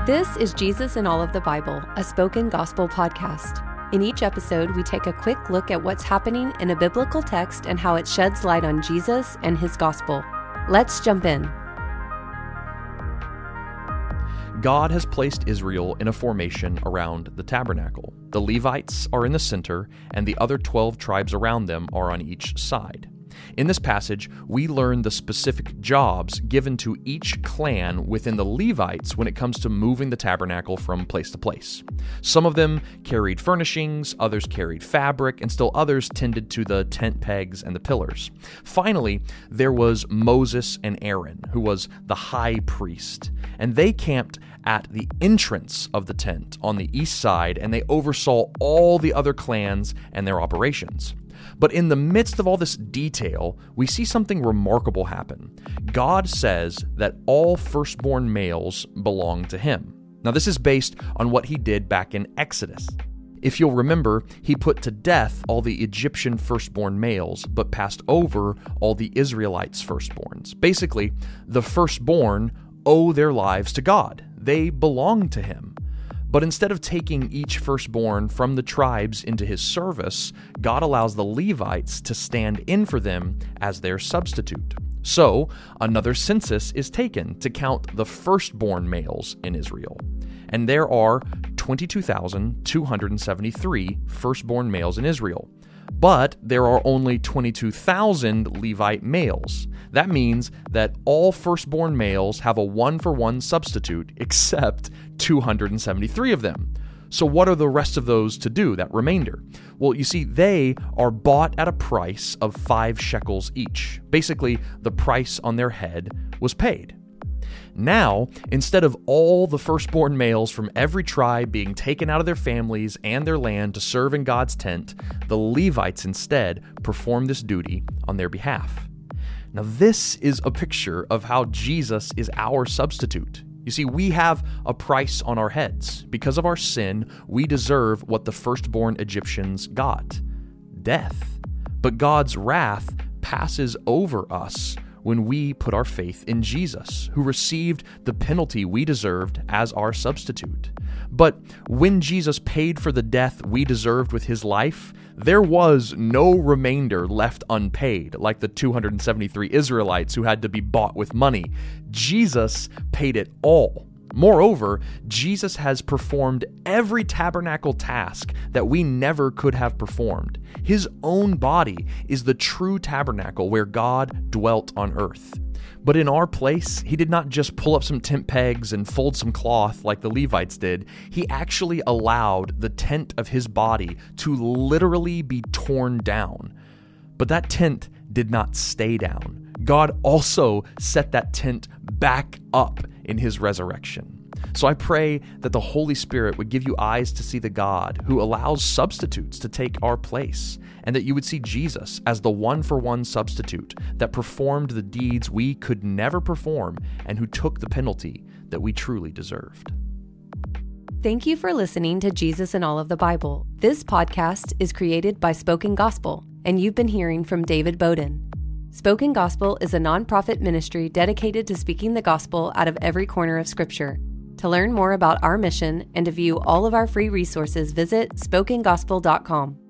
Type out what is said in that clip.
This is Jesus in All of the Bible, a spoken gospel podcast. In each episode, we take a quick look at what's happening in a biblical text and how it sheds light on Jesus and his gospel. Let's jump in. God has placed Israel in a formation around the tabernacle. The Levites are in the center, and the other 12 tribes around them are on each side. In this passage, we learn the specific jobs given to each clan within the Levites when it comes to moving the tabernacle from place to place. Some of them carried furnishings, others carried fabric, and still others tended to the tent pegs and the pillars. Finally, there was Moses and Aaron, who was the high priest, and they camped at the entrance of the tent on the east side, and they oversaw all the other clans and their operations. But in the midst of all this detail, we see something remarkable happen. God says that all firstborn males belong to him. Now, this is based on what he did back in Exodus. If you'll remember, he put to death all the Egyptian firstborn males, but passed over all the Israelites' firstborns. Basically, the firstborn owe their lives to God. They belong to him. But instead of taking each firstborn from the tribes into his service, God allows the Levites to stand in for them as their substitute. So, another census is taken to count the firstborn males in Israel. And there are 22,273 firstborn males in Israel. But there are only 22,000 Levite males. That means that all firstborn males have a one-for-one substitute, except 273 of them. So what are the rest of those to do, that remainder? Well, you see, they are bought at a price of 5 shekels each. Basically, the price on their head was paid. Now, instead of all the firstborn males from every tribe being taken out of their families and their land to serve in God's tent, the Levites instead perform this duty on their behalf. Now, this is a picture of how Jesus is our substitute. You see, we have a price on our heads. Because of our sin, we deserve what the firstborn Egyptians got: death. But God's wrath passes over us when we put our faith in Jesus, who received the penalty we deserved as our substitute. But when Jesus paid for the death we deserved with his life, there was no remainder left unpaid, like the 273 Israelites who had to be bought with money. Jesus paid it all. Moreover, Jesus has performed every tabernacle task that we never could have performed. His own body is the true tabernacle where God dwelt on earth. But in our place, he did not just pull up some tent pegs and fold some cloth like the Levites did. He actually allowed the tent of his body to literally be torn down. But that tent did not stay down. God also set that tent back up in his resurrection. So I pray that the Holy Spirit would give you eyes to see the God who allows substitutes to take our place, and that you would see Jesus as the one-for-one substitute that performed the deeds we could never perform and who took the penalty that we truly deserved. Thank you for listening to Jesus in All of the Bible. This podcast is created by Spoken Gospel, and you've been hearing from David Bowden. Spoken Gospel is a nonprofit ministry dedicated to speaking the gospel out of every corner of Scripture. To learn more about our mission and to view all of our free resources, visit spokengospel.com.